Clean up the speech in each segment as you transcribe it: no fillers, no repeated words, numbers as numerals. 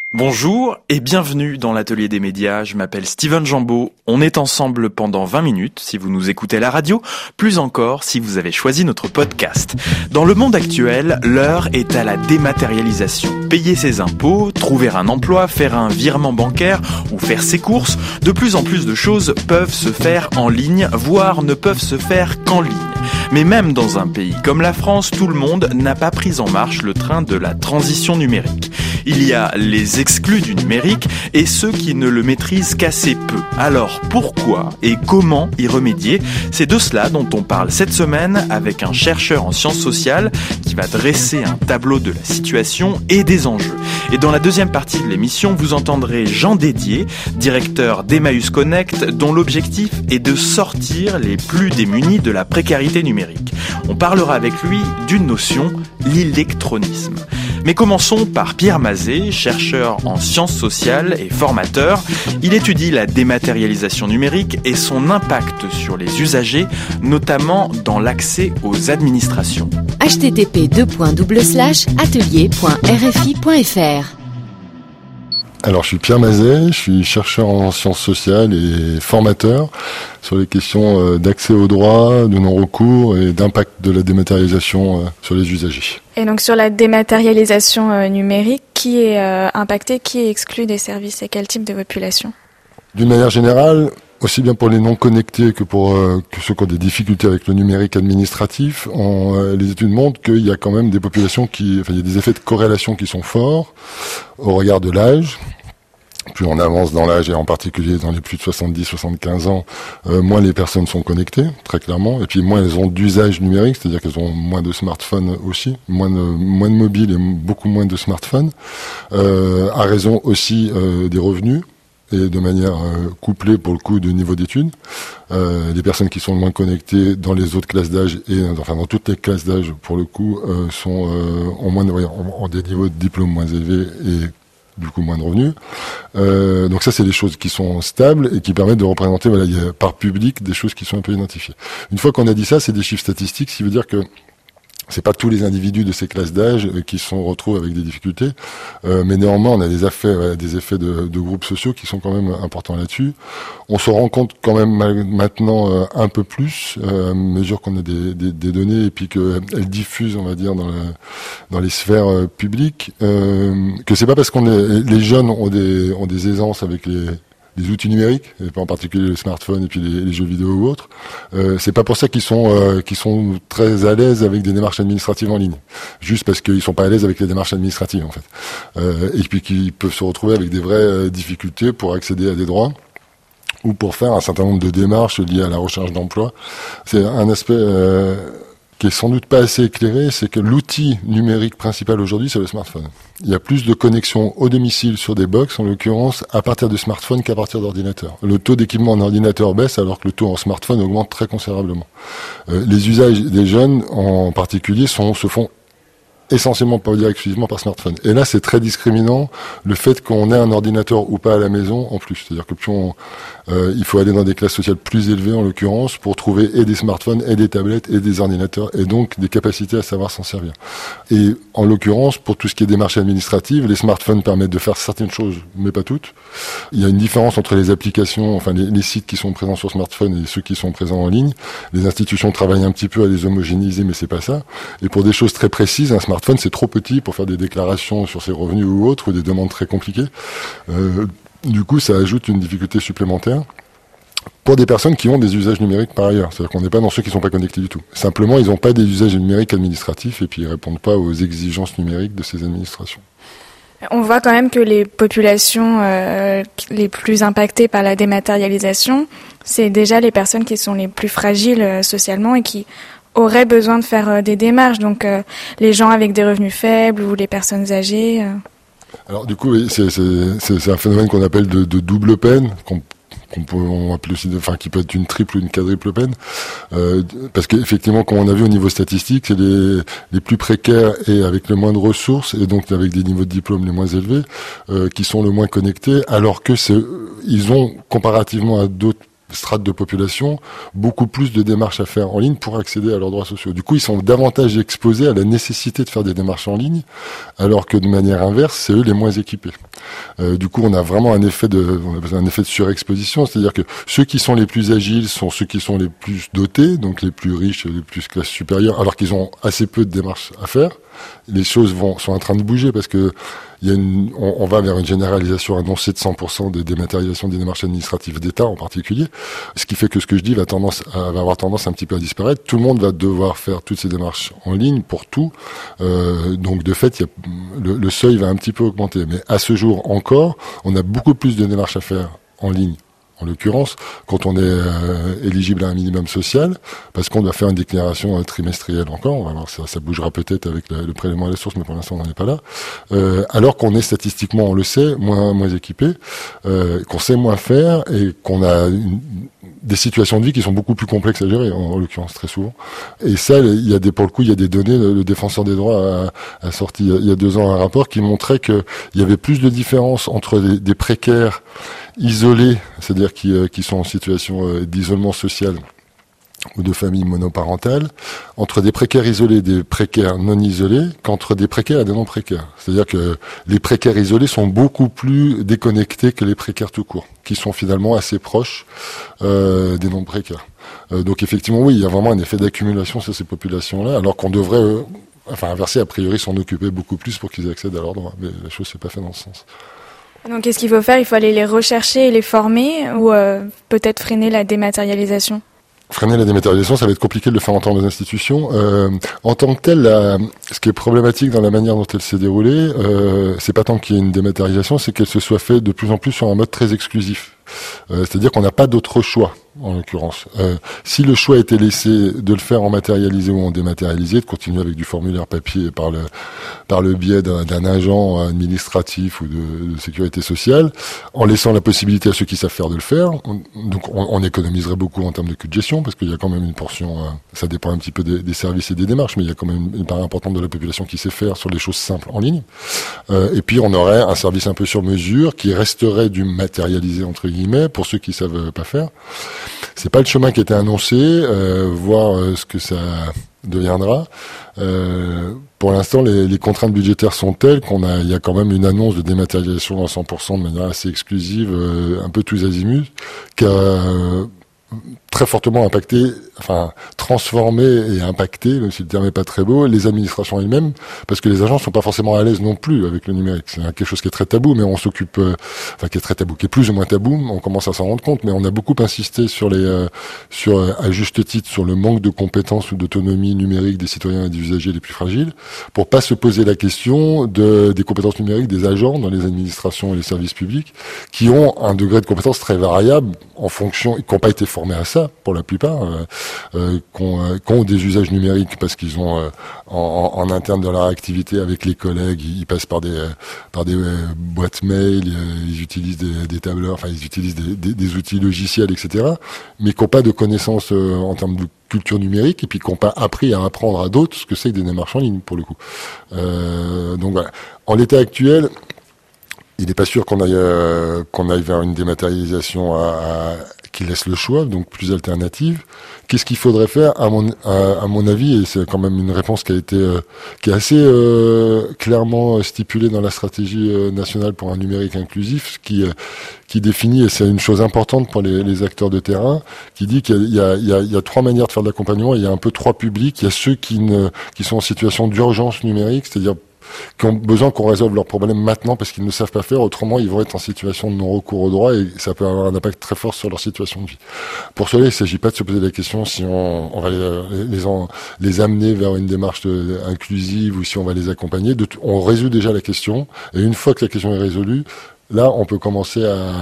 Bonjour et bienvenue dans l'Atelier des médias, je m'appelle Steven Jambeau. On est ensemble pendant 20 minutes si vous nous écoutez à la radio, plus encore si vous avez choisi notre podcast. Dans le monde actuel, l'heure est à la dématérialisation. Payer ses impôts, trouver un emploi, faire un virement bancaire ou faire ses courses, de plus en plus de choses peuvent se faire en ligne, voire ne peuvent se faire qu'en ligne. Mais même dans un pays comme la France, tout le monde n'a pas pris en marche le train de la transition numérique. Il y a les exclus du numérique et ceux qui ne le maîtrisent qu'assez peu. Alors pourquoi et comment y remédier ? C'est de cela dont on parle cette semaine avec un chercheur en sciences sociales qui va dresser un tableau de la situation et des enjeux. Et dans la deuxième partie de l'émission, vous entendrez Jean Dédier, directeur d'Emmaüs Connect, dont l'objectif est de sortir les plus démunis de la précarité numérique. On parlera avec lui d'une notion, l'électronisme. Mais commençons par Pierre Mazet, chercheur en sciences sociales et formateur. Il étudie la dématérialisation numérique et son impact sur les usagers, notamment dans l'accès aux administrations. http://atelier.rfi.fr. Alors, je suis Pierre Mazet, je suis chercheur en sciences sociales et formateur sur les questions d'accès aux droits, de non-recours et d'impact de la dématérialisation sur les usagers. Et donc sur la dématérialisation numérique, qui est impacté, qui est exclu des services et quel type de population ? D'une manière générale, aussi bien pour les non connectés que pour que ceux qui ont des difficultés avec le numérique administratif, les études montrent qu'il y a quand même des populations il y a des effets de corrélation qui sont forts au regard de l'âge. Plus on avance dans l'âge, et en particulier dans les plus de 70-75 ans, moins les personnes sont connectées, très clairement, et puis moins elles ont d'usage numérique, c'est-à-dire qu'elles ont moins de smartphones aussi, moins de mobiles et beaucoup moins de smartphones, à raison aussi des revenus, et de manière couplée pour le coup de niveau d'études. Les personnes qui sont le moins connectées dans les autres classes d'âge et dans toutes les classes d'âge pour le coup ont des niveaux de diplôme moins élevés et du coup moins de revenus. Donc ça, c'est des choses qui sont stables et qui permettent de représenter, il y a par public des choses qui sont un peu identifiées. Une fois qu'on a dit ça, c'est des chiffres statistiques, ce qui veut dire que c'est pas tous les individus de ces classes d'âge qui se retrouvent avec des difficultés, mais néanmoins on a des effets de groupes sociaux qui sont quand même importants là-dessus. On se rend compte quand même maintenant un peu plus, à mesure qu'on a des données et puis qu'elles diffusent, on va dire, dans les sphères publiques, que c'est pas parce les jeunes ont des aisances avec les outils numériques, et en particulier le smartphone et puis les jeux vidéo ou autres, c'est pas pour ça qu'ils sont très à l'aise avec des démarches administratives en ligne, juste parce qu'ils sont pas à l'aise avec les démarches administratives en fait, et puis qu'ils peuvent se retrouver avec des vraies difficultés pour accéder à des droits ou pour faire un certain nombre de démarches liées à la recherche d'emploi. C'est un aspect qui est sans doute pas assez éclairé, c'est que l'outil numérique principal aujourd'hui, c'est le smartphone. Il y a plus de connexions au domicile sur des box, en l'occurrence, à partir de smartphones qu'à partir d'ordinateurs. Le taux d'équipement en ordinateur baisse, alors que le taux en smartphone augmente très considérablement. Les usages des jeunes, en particulier, se font essentiellement, pas dire exclusivement, par smartphone. Et là, c'est très discriminant, le fait qu'on ait un ordinateur ou pas à la maison, en plus. C'est-à-dire que il faut aller dans des classes sociales plus élevées, en l'occurrence, pour trouver et des smartphones, et des tablettes, et des ordinateurs, et donc des capacités à savoir s'en servir. Et en l'occurrence, pour tout ce qui est démarches administratives, les smartphones permettent de faire certaines choses, mais pas toutes. Il y a une différence entre les applications, les sites qui sont présents sur smartphone et ceux qui sont présents en ligne. Les institutions travaillent un petit peu à les homogénéiser, mais c'est pas ça. Et pour des choses très précises, un smartphone, c'est trop petit pour faire des déclarations sur ses revenus ou autres, ou des demandes très compliquées. Du coup, ça ajoute une difficulté supplémentaire pour des personnes qui ont des usages numériques par ailleurs. C'est-à-dire qu'on n'est pas dans ceux qui ne sont pas connectés du tout. Simplement, ils n'ont pas des usages numériques administratifs et puis ils répondent pas aux exigences numériques de ces administrations. On voit quand même que les populations les plus impactées par la dématérialisation, c'est déjà les personnes qui sont les plus fragiles socialement et qui auraient besoin de faire des démarches. Donc les gens avec des revenus faibles ou les personnes âgées. Alors du coup, oui, c'est un phénomène qu'on appelle de double peine, on appelle aussi, qui peut être une triple ou une quadruple peine, parce qu'effectivement, comme on a vu au niveau statistique, c'est les plus précaires et avec le moins de ressources, et donc avec des niveaux de diplôme les moins élevés, qui sont le moins connectés, alors que ils ont, comparativement à d'autres strates de population beaucoup plus de démarches à faire en ligne pour accéder à leurs droits sociaux. Du coup, ils sont davantage exposés à la nécessité de faire des démarches en ligne, alors que de manière inverse, c'est eux les moins équipés. Du coup, on a vraiment un effet de surexposition, c'est-à-dire que ceux qui sont les plus agiles sont ceux qui sont les plus dotés, donc les plus riches, les plus classe supérieure, alors qu'ils ont assez peu de démarches à faire. Les choses sont en train de bouger parce que on va vers une généralisation annoncée de 100% de dématérialisation des démarches administratives d'État en particulier, ce qui fait que ce que je dis va avoir tendance un petit peu à disparaître. Tout le monde va devoir faire toutes ces démarches en ligne pour tout, donc de fait, le seuil va un petit peu augmenter. Mais à ce jour encore, on a beaucoup plus de démarches à faire en ligne. En l'occurrence, quand on est éligible à un minimum social, parce qu'on doit faire une déclaration trimestrielle encore, on va voir, ça bougera peut-être avec le prélèvement à la source, mais pour l'instant on n'en est pas là, alors qu'on est statistiquement, on le sait, moins équipé, qu'on sait moins faire et qu'on a des situations de vie qui sont beaucoup plus complexes à gérer, en l'occurrence très souvent. Et ça, pour le coup, il y a des données, le défenseur des droits a sorti il y a 2 ans un rapport qui montrait qu'il y avait plus de différence entre des précaires isolés, c'est-à-dire qui sont en situation d'isolement social ou de famille monoparentale, entre des précaires isolés et des précaires non isolés, qu'entre des précaires et des non précaires. C'est-à-dire que les précaires isolés sont beaucoup plus déconnectés que les précaires tout court, qui sont finalement assez proches des non précaires. Donc effectivement, oui, il y a vraiment un effet d'accumulation sur ces populations-là, alors qu'on devrait, inverser, a priori, s'en occuper beaucoup plus pour qu'ils accèdent à leurs droits. Mais la chose s'est pas fait dans ce sens. Donc qu'est-ce qu'il faut faire ? Il faut aller les rechercher et les former, ou peut-être freiner la dématérialisation ? Freiner la dématérialisation, ça va être compliqué de le faire entendre aux institutions. En tant que tel, ce qui est problématique dans la manière dont elle s'est déroulée, c'est pas tant qu'il y ait une dématérialisation, c'est qu'elle se soit faite de plus en plus sur un mode très exclusif. C'est-à-dire qu'on n'a pas d'autre choix, en l'occurrence. Si le choix était laissé de le faire en matérialisé ou en dématérialisé, de continuer avec du formulaire papier par le biais d'un agent administratif ou de sécurité sociale, en laissant la possibilité à ceux qui savent faire de le faire, on économiserait beaucoup en termes de coût de gestion, parce qu'il y a quand même une portion, ça dépend un petit peu des services et des démarches, mais il y a quand même une part importante de la population qui sait faire sur des choses simples en ligne. Et puis on aurait un service un peu sur mesure qui resterait du matérialisé entre guillemets pour ceux qui savent pas faire. C'est pas le chemin qui a été annoncé, voir ce que ça deviendra. Pour l'instant, les contraintes budgétaires sont telles il y a quand même une annonce de dématérialisation à 100% de manière assez exclusive, un peu tous azimuts, qui a très fortement impacté, transformé et impacté, même si le terme n'est pas très beau, les administrations elles-mêmes, parce que les agents sont pas forcément à l'aise non plus avec le numérique. C'est quelque chose qui est très tabou, mais on s'occupe, qui est très tabou, qui est plus ou moins tabou, on commence à s'en rendre compte, mais on a beaucoup insisté à juste titre, sur le manque de compétences ou d'autonomie numérique des citoyens et des usagers les plus fragiles, pour pas se poser la question des compétences numériques des agents dans les administrations et les services publics, qui ont un degré de compétence très variable en fonction, qui n'ont pas été formés à ça, pour la plupart, qui ont des usages numériques parce qu'ils ont en interne de leur activité avec les collègues, ils passent par des boîtes mail, ils utilisent des tableurs, ils utilisent des outils logiciels, etc., mais qui n'ont pas de connaissances en termes de culture numérique et puis qui n'ont pas appris à apprendre à d'autres ce que c'est que des démarches en ligne, pour le coup. Donc voilà. En l'état actuel, il n'est pas sûr qu'on aille vers une dématérialisation qui laisse le choix, donc plus alternative. Qu'est-ce qu'il faudrait faire, à mon avis, et c'est quand même une réponse qui est assez clairement stipulée dans la stratégie nationale pour un numérique inclusif, qui définit, et c'est une chose importante pour les acteurs de terrain, qui dit qu'il y a 3 manières de faire de l'accompagnement, il y a un peu 3 publics. Il y a ceux qui sont en situation d'urgence numérique, c'est-à-dire qui ont besoin qu'on résolve leurs problèmes maintenant parce qu'ils ne savent pas faire, autrement ils vont être en situation de non-recours au droit et ça peut avoir un impact très fort sur leur situation de vie. Pour cela, il ne s'agit pas de se poser la question si on va les amener vers une démarche inclusive ou si on va les accompagner. On résout déjà la question, et une fois que la question est résolue, là on peut commencer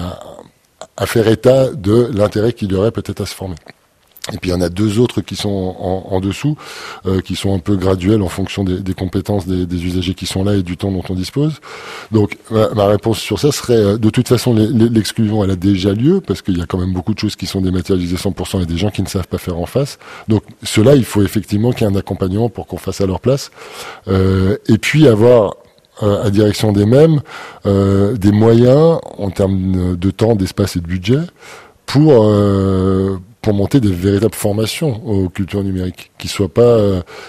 à faire état de l'intérêt qu'il y aurait peut-être à se former. Et puis il y en a 2 autres qui sont en dessous, qui sont un peu graduels en fonction des compétences des usagers qui sont là et du temps dont on dispose. Donc ma réponse sur ça serait, de toute façon, l'exclusion elle a déjà lieu, parce qu'il y a quand même beaucoup de choses qui sont dématérialisées 100% et des gens qui ne savent pas faire en face. Donc cela, il faut effectivement qu'il y ait un accompagnement pour qu'on fasse à leur place. Et puis avoir à direction des mêmes des moyens en termes de temps, d'espace et de budget pour monter des véritables formations aux cultures numériques, qui soient pas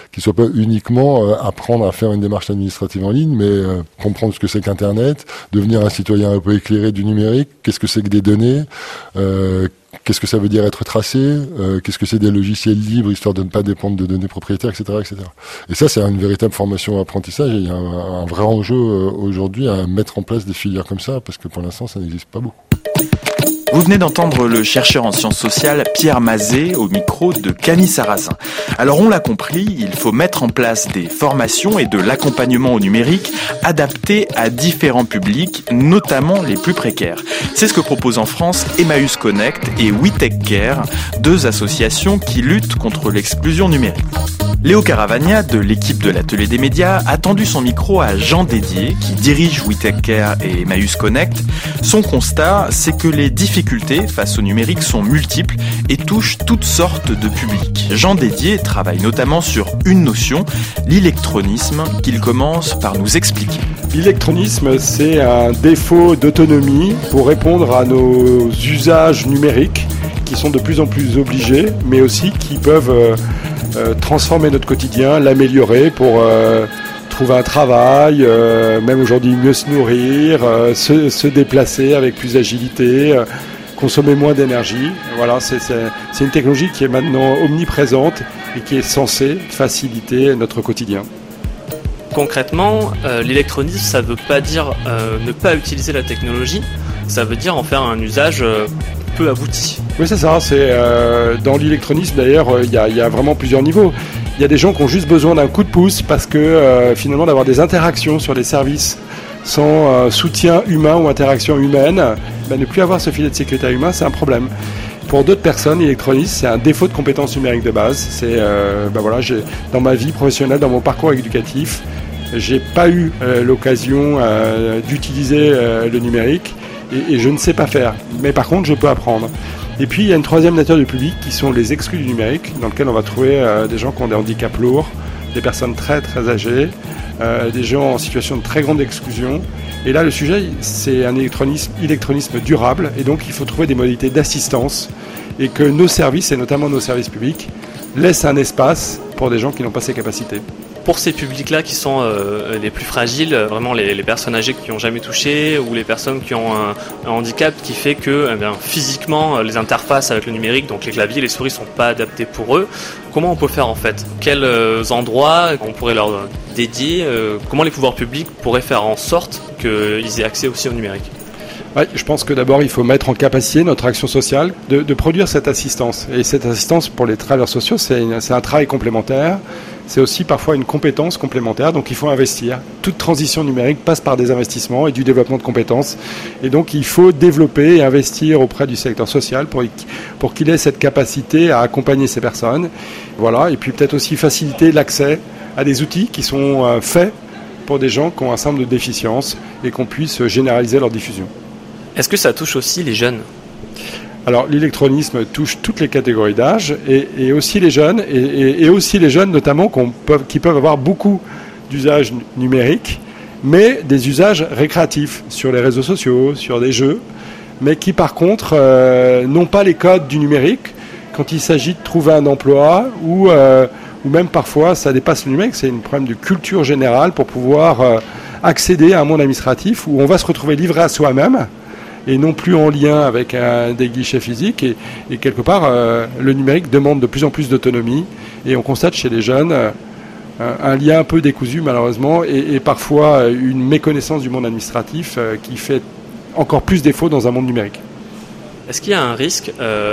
uniquement apprendre à faire une démarche administrative en ligne, mais comprendre ce que c'est qu'Internet, devenir un citoyen un peu éclairé du numérique, qu'est-ce que c'est que des données, qu'est-ce que ça veut dire être tracé, qu'est-ce que c'est des logiciels libres, histoire de ne pas dépendre de données propriétaires, etc., etc. Et ça, c'est une véritable formation apprentissage, et il y a un vrai enjeu aujourd'hui à mettre en place des filières comme ça, parce que pour l'instant, ça n'existe pas beaucoup. Vous venez d'entendre le chercheur en sciences sociales Pierre Mazet au micro de Camille Sarrazin. Alors on l'a compris, il faut mettre en place des formations et de l'accompagnement au numérique adaptés à différents publics, notamment les plus précaires. C'est ce que proposent en France Emmaüs Connect et We Take Care, deux associations qui luttent contre l'exclusion numérique. Léo Caravagna, de l'équipe de l'Atelier des médias, a tendu son micro à Jean Dédier, qui dirige We Take Care et Emmaüs Connect. Son constat, c'est que les difficultés face au numérique sont multiples et touchent toutes sortes de publics. Jean Dédier travaille notamment sur une notion, l'électronisme, qu'il commence par nous expliquer. L'électronisme, c'est un défaut d'autonomie pour répondre à nos usages numériques qui sont de plus en plus obligés, mais aussi qui peuvent transformer notre quotidien, l'améliorer pour trouver un travail, même aujourd'hui mieux se nourrir, se déplacer avec plus d'agilité, consommer moins d'énergie. Voilà, c'est une technologie qui est maintenant omniprésente et qui est censée faciliter notre quotidien. Concrètement, l'électronisme, ça ne veut pas dire ne pas utiliser la technologie, ça veut dire en faire un usage peu abouti. Oui, c'est ça. Dans l'électronisme, d'ailleurs, il y a vraiment plusieurs niveaux. Il y a des gens qui ont juste besoin d'un coup de pouce parce que finalement d'avoir des interactions sur des services sans soutien humain ou interaction humaine, ne plus avoir ce filet de sécurité humain, c'est un problème. Pour d'autres personnes, l'électronisme, c'est un défaut de compétences numériques de base. Dans ma vie professionnelle, dans mon parcours éducatif, j'ai pas eu l'occasion d'utiliser le numérique et je ne sais pas faire. Mais par contre, je peux apprendre. Et puis, il y a une troisième nature du public qui sont les exclus du numérique, dans lequel on va trouver des gens qui ont des handicaps lourds, des personnes très très âgées, des gens en situation de très grande exclusion. Et là, le sujet, c'est un électronisme durable, et donc il faut trouver des modalités d'assistance, et que nos services, et notamment nos services publics, laissent un espace pour des gens qui n'ont pas ces capacités. Pour ces publics-là qui sont les plus fragiles, vraiment les personnes âgées qui n'ont jamais touché ou les personnes qui ont un handicap qui fait que physiquement les interfaces avec le numérique, donc les claviers et les souris ne sont pas adaptés pour eux, comment on peut faire en fait ? Quels endroits on pourrait leur dédier ? Comment les pouvoirs publics pourraient faire en sorte qu'ils aient accès aussi au numérique ? Ouais, je pense que d'abord il faut mettre en capacité notre action sociale de produire cette assistance. Et cette assistance pour les travailleurs sociaux, c'est un travail complémentaire. C'est aussi parfois une compétence complémentaire, donc il faut investir. Toute transition numérique passe par des investissements et du développement de compétences. Et donc il faut développer et investir auprès du secteur social pour qu'il ait cette capacité à accompagner ces personnes. Voilà. Et puis peut-être aussi faciliter l'accès à des outils qui sont faits pour des gens qui ont un certain nombre de déficiences et qu'on puisse généraliser leur diffusion. Est-ce que ça touche aussi les jeunes ? Alors l'électronisme touche toutes les catégories d'âge et aussi les jeunes et aussi les jeunes notamment qui peuvent avoir beaucoup d'usages numériques, mais des usages récréatifs sur les réseaux sociaux, sur des jeux, mais qui par contre n'ont pas les codes du numérique quand il s'agit de trouver un emploi ou même parfois ça dépasse le numérique, c'est un problème de culture générale pour pouvoir accéder à un monde administratif où on va se retrouver livré à soi-même et non plus en lien avec des guichets physiques. Et quelque part, le numérique demande de plus en plus d'autonomie. Et on constate chez les jeunes un lien un peu décousu, malheureusement, et parfois une méconnaissance du monde administratif qui fait encore plus défaut dans un monde numérique. Est-ce qu'il y a un risque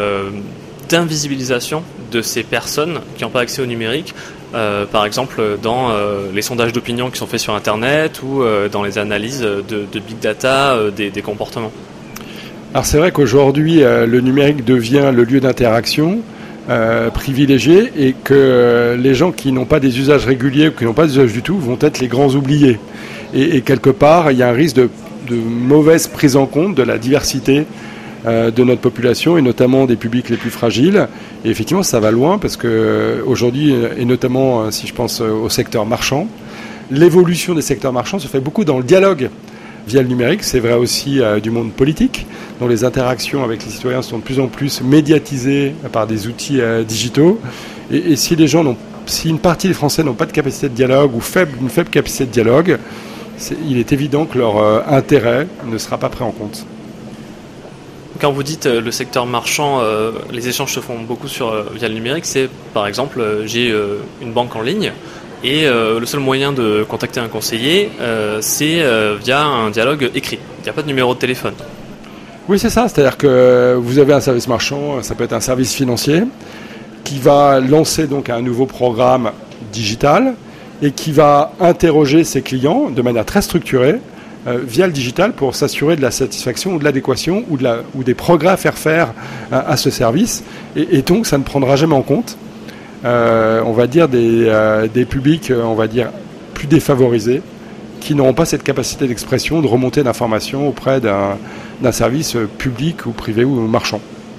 d'invisibilisation de ces personnes qui n'ont pas accès au numérique, par exemple dans les sondages d'opinion qui sont faits sur Internet ou dans les analyses de big data des comportements ? Alors c'est vrai qu'aujourd'hui, le numérique devient le lieu d'interaction privilégié et que les gens qui n'ont pas des usages réguliers ou qui n'ont pas d'usage du tout vont être les grands oubliés. Et quelque part, il y a un risque de mauvaise prise en compte de la diversité de notre population et notamment des publics les plus fragiles. Et effectivement, ça va loin parce qu'aujourd'hui, et notamment si je pense au secteur marchand, l'évolution des secteurs marchands se fait beaucoup dans le dialogue via le numérique. C'est vrai aussi du monde politique, dont les interactions avec les citoyens sont de plus en plus médiatisées par des outils digitaux. Et si une partie des Français n'ont pas de capacité de dialogue ou une faible capacité de dialogue, il est évident que leur intérêt ne sera pas pris en compte. Quand vous dites le secteur marchand, les échanges se font beaucoup via le numérique, c'est par exemple, j'ai une banque en ligne et le seul moyen de contacter un conseiller, c'est via un dialogue écrit. Il n'y a pas de numéro de téléphone. Oui, c'est ça. C'est-à-dire que vous avez un service marchand, ça peut être un service financier, qui va lancer donc un nouveau programme digital et qui va interroger ses clients de manière très structurée via le digital pour s'assurer de la satisfaction ou de l'adéquation ou des progrès à faire à ce service. Et donc, ça ne prendra jamais en compte, on va dire, des publics, on va dire, plus défavorisés, qui n'auront pas cette capacité d'expression, de remontée d'informations auprès d'un service public ou privé ou marchand.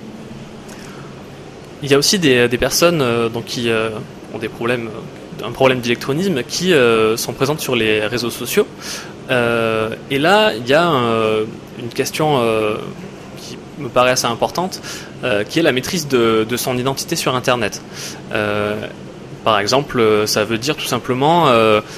Il y a aussi des personnes qui ont un problème d'électronisme qui sont présentes sur les réseaux sociaux. Et là, il y a une question qui me paraît assez importante, qui est la maîtrise de son identité sur Internet. Par exemple, ça veut dire tout simplement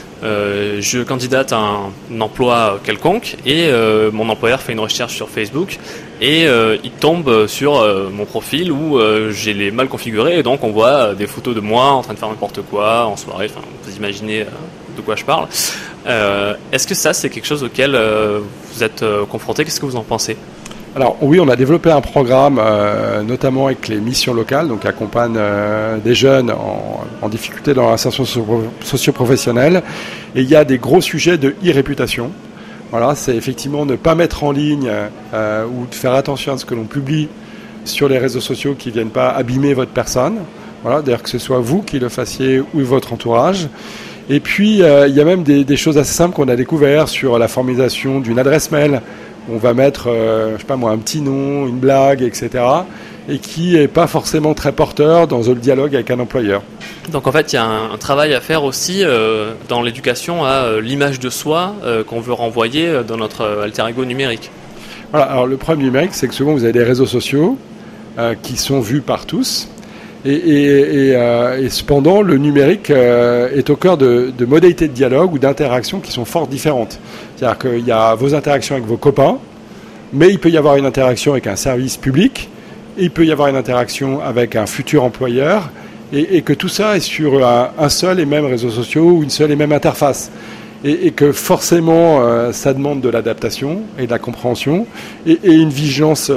je candidate à un emploi quelconque et mon employeur fait une recherche sur Facebook et il tombe sur mon profil où j'ai les mal configurés et donc on voit des photos de moi en train de faire n'importe quoi en soirée. Enfin, vous imaginez de quoi je parle. Est-ce que ça, c'est quelque chose auquel vous êtes confronté? Qu'est-ce que vous en pensez? Alors oui, on a développé un programme, notamment avec les missions locales, donc qui accompagnent des jeunes en difficulté dans l'insertion socio-professionnelle. Et il y a des gros sujets de e-réputation. Voilà, c'est effectivement ne pas mettre en ligne ou de faire attention à ce que l'on publie sur les réseaux sociaux qui ne viennent pas abîmer votre personne. Voilà, d'ailleurs que ce soit vous qui le fassiez ou votre entourage. Et puis, il y a même des choses assez simples qu'on a découvertes sur la formalisation d'une adresse mail. On va mettre, je sais pas moi, un petit nom, une blague, etc. Et qui n'est pas forcément très porteur dans le dialogue avec un employeur. Donc en fait, il y a un travail à faire aussi dans l'éducation à l'image de soi qu'on veut renvoyer dans notre alter ego numérique. Voilà, alors le problème numérique, c'est que souvent vous avez des réseaux sociaux qui sont vus par tous. Et cependant, le numérique est au cœur de modalités de dialogue ou d'interaction qui sont fort différentes. C'est-à-dire qu'il y a vos interactions avec vos copains, mais il peut y avoir une interaction avec un service public, et il peut y avoir une interaction avec un futur employeur, et que tout ça est sur un seul et même réseau social ou une seule et même interface. Et que forcément, ça demande de l'adaptation et de la compréhension, et une vigilance,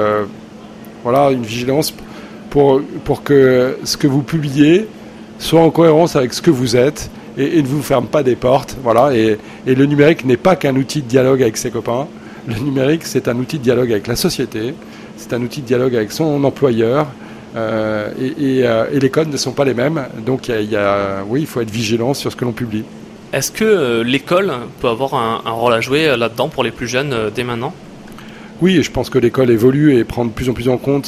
une vigilance pour que ce que vous publiez soit en cohérence avec ce que vous êtes et ne vous ferme pas des portes. Voilà. Et le numérique n'est pas qu'un outil de dialogue avec ses copains. Le numérique, c'est un outil de dialogue avec la société, c'est un outil de dialogue avec son employeur, et les codes ne sont pas les mêmes. Donc il faut être vigilant sur ce que l'on publie. Est-ce que l'école peut avoir un rôle à jouer là-dedans pour les plus jeunes dès maintenant ? Oui, je pense que l'école évolue et prend de plus en plus en compte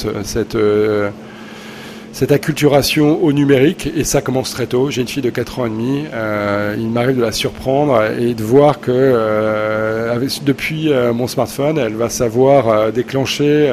cette acculturation au numérique, et ça commence très tôt. J'ai une fille de 4 ans et demi, il m'arrive de la surprendre et de voir que depuis mon smartphone, elle va savoir déclencher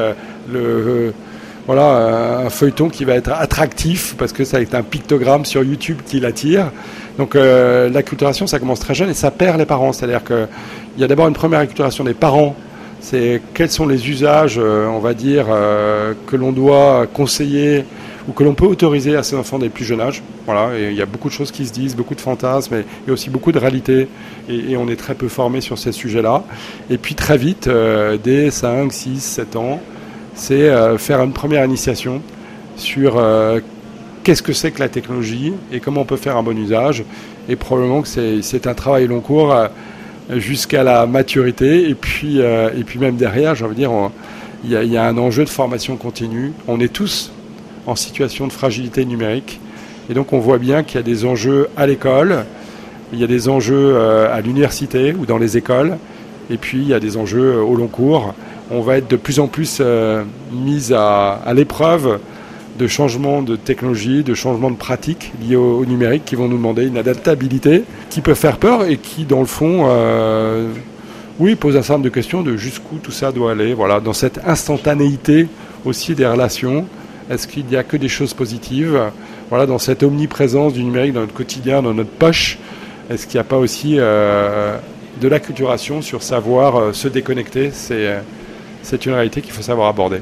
un feuilleton qui va être attractif parce que ça va être un pictogramme sur YouTube qui l'attire. Donc l'acculturation, ça commence très jeune et ça perd les parents. C'est-à-dire qu'il y a d'abord une première acculturation des parents. C'est quels sont les usages, on va dire, que l'on doit conseiller ou que l'on peut autoriser à ses enfants dès le plus jeune âge. Voilà, et il y a beaucoup de choses qui se disent, beaucoup de fantasmes et aussi beaucoup de réalités. Et on est très peu formé sur ces sujets-là. Et puis très vite, dès 5, 6, 7 ans, c'est faire une première initiation sur qu'est-ce que c'est que la technologie et comment on peut faire un bon usage. Et probablement que c'est un travail long cours jusqu'à la maturité. Et puis même derrière, j'ai envie de dire, il y a un enjeu de formation continue. On est tous en situation de fragilité numérique. Et donc on voit bien qu'il y a des enjeux à l'école, il y a des enjeux à l'université ou dans les écoles, et puis il y a des enjeux au long cours. On va être de plus en plus mis à l'épreuve de changements de technologie, de changements de pratiques liés au numérique qui vont nous demander une adaptabilité qui peut faire peur et qui, dans le fond, Oui, pose un certain nombre de questions de jusqu'où tout ça doit aller. Voilà, dans cette instantanéité aussi des relations, est-ce qu'il n'y a que des choses positives? Voilà, dans cette omniprésence du numérique dans notre quotidien, dans notre poche, est-ce qu'il n'y a pas aussi de l'acculturation sur savoir se déconnecter? C'est une réalité qu'il faut savoir aborder.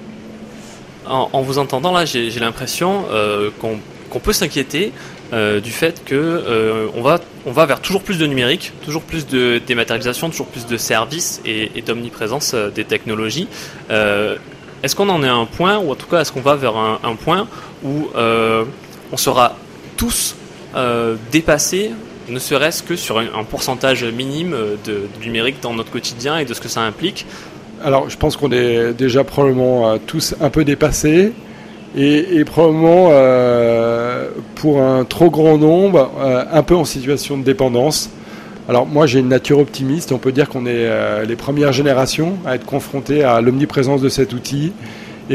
En vous entendant là, j'ai l'impression qu'on peut s'inquiéter du fait que on va vers toujours plus de numérique, toujours plus de dématérialisation, toujours plus de services et d'omniprésence des technologies. Est-ce qu'on en est à un point, ou en tout cas est-ce qu'on va vers un point où on sera tous dépassés, ne serait-ce que sur un pourcentage minime de numérique dans notre quotidien et de ce que ça implique? Alors, je pense qu'on est déjà probablement tous un peu dépassés et probablement, pour un trop grand nombre, un peu en situation de dépendance. Alors, moi, j'ai une nature optimiste. On peut dire qu'on est les premières générations à être confrontées à l'omniprésence de cet outil et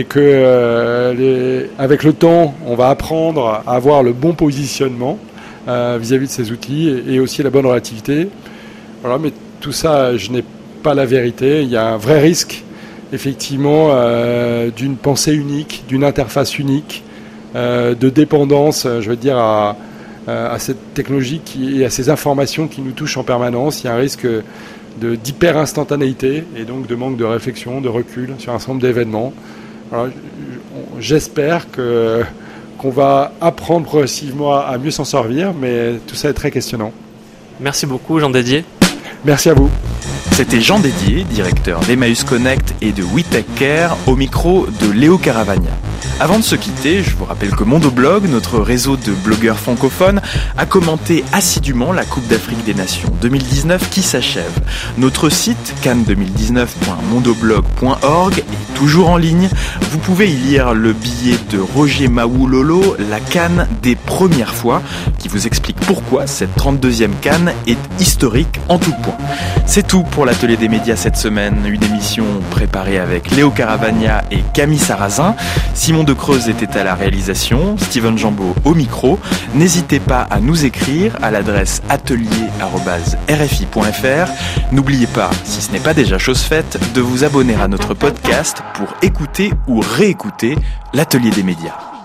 que, avec le temps, on va apprendre à avoir le bon positionnement vis-à-vis de ces outils et aussi la bonne relativité. Voilà, mais tout ça, je n'ai pas la vérité. Il y a un vrai risque, effectivement, d'une pensée unique, d'une interface unique, de dépendance, je veux dire, à cette technologie et à ces informations qui nous touchent en permanence. Il y a un risque d'hyper-instantanéité et donc de manque de réflexion, de recul sur un certain nombre d'événements. Alors, j'espère qu'on va apprendre progressivement à mieux s'en servir, mais tout ça est très questionnant. Merci beaucoup, Jean Dédier. Merci à vous. C'était Jean Dédier, directeur d'Emmaüs Connect et de WeTechCare, au micro de Léo Caravagna. Avant de se quitter, je vous rappelle que Mondoblog, notre réseau de blogueurs francophones, a commenté assidûment la Coupe d'Afrique des Nations 2019 qui s'achève. Notre site, can2019.mondoblog.org, est toujours en ligne. Vous pouvez y lire le billet de Roger Maoulolo, la CAN des premières fois, qui vous explique pourquoi cette 32e CAN est historique en tout point. C'est tout pour l'Atelier des médias cette semaine, une émission préparée avec Léo Caravagna et Camille Sarrazin. Simon de Creuse était à la réalisation, Steven Jambeau au micro. N'hésitez pas à nous écrire à l'adresse atelier@rfi.fr. N'oubliez pas, si ce n'est pas déjà chose faite, de vous abonner à notre podcast pour écouter ou réécouter l'Atelier des médias.